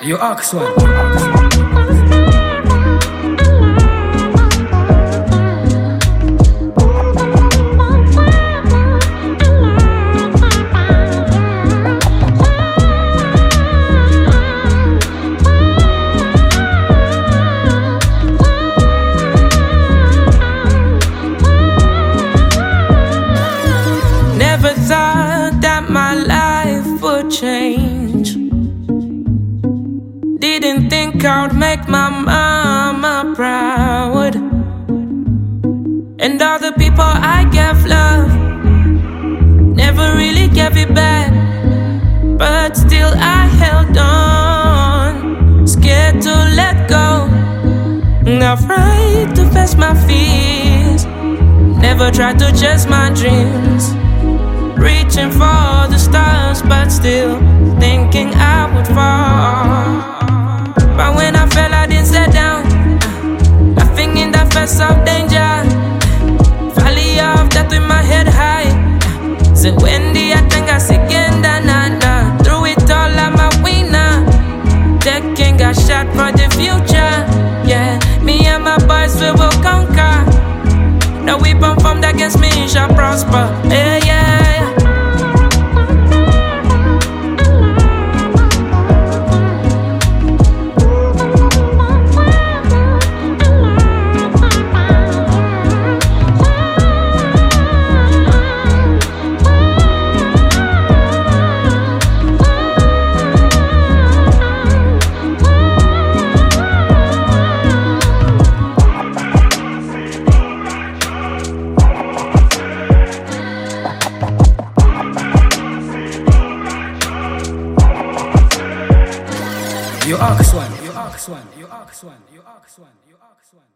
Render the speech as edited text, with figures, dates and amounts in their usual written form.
You ask one. Never thought that my life would change. Didn't think I'd make my mama proud. And all the people I gave love never really gave it back, but still I held on, scared to let go, afraid to face my fears. Never tried to chase my dreams, reaching for the stars, but still thinking I would fall. But when I fell, I didn't sit down, laughing in the face of danger. Valley of death with my head high. So when the atangas again, na through it all, I'm a winner. Taking a shot for the future. Yeah, me and my boys, we will conquer. No weapon formed against me shall prosper. Yeah, yeah. You ask one. You ask one. You ask one. You ask one. You ask one.